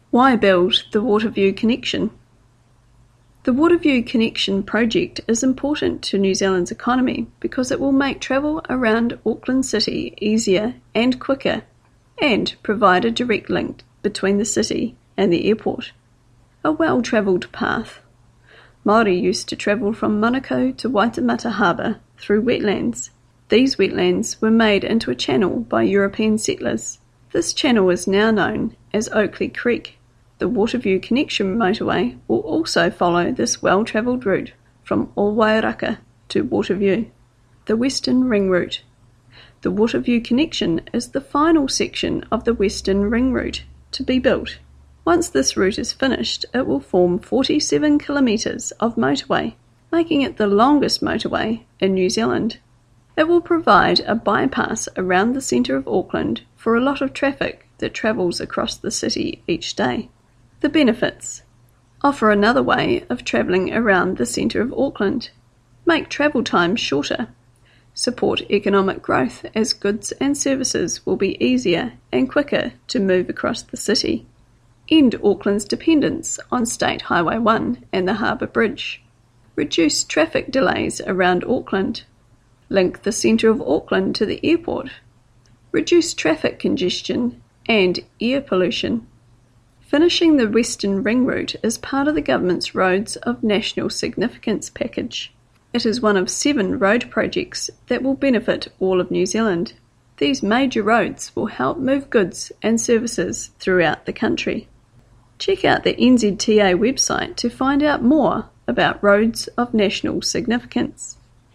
Why build the Waterview Connection? The Waterview Connection project is important to New Zealand's economy because it will make travel around Auckland City easier and quicker and provide a direct link between the city and the airport. A well-travelled path. Māori used to travel from Manukau to Waitemata Harbour through wetlands. These wetlands were made into a channel by European settlers. This channel is now known as Oakley Creek. The Waterview Connection motorway will also follow this well-travelled route from Ōwairaka to Waterview, the Western Ring Route. The Waterview Connection is the final section of the Western Ring Route to be built. Once this route is finished, it will form 47 kilometres of motorway, making it the longest motorway in New Zealand. It will provide a bypass around the centre of Auckland for a lot of traffic that travels across the city each day. The benefits: offer another way of travelling around the centre of Auckland, make travel times shorter, support economic growth as goods and services will be easier and quicker to move across the city, end Auckland's dependence on State Highway 1 and the Harbour Bridge, reduce traffic delays around Auckland, link the centre of Auckland to the airport, reduce traffic congestion and air pollution. Finishing the Western Ring Route is part of the Government's Roads of National Significance package. It is one of 7 road projects that will benefit all of New Zealand. These major roads will help move goods and services throughout the country. Check out the NZTA website to find out more about Roads of National Significance.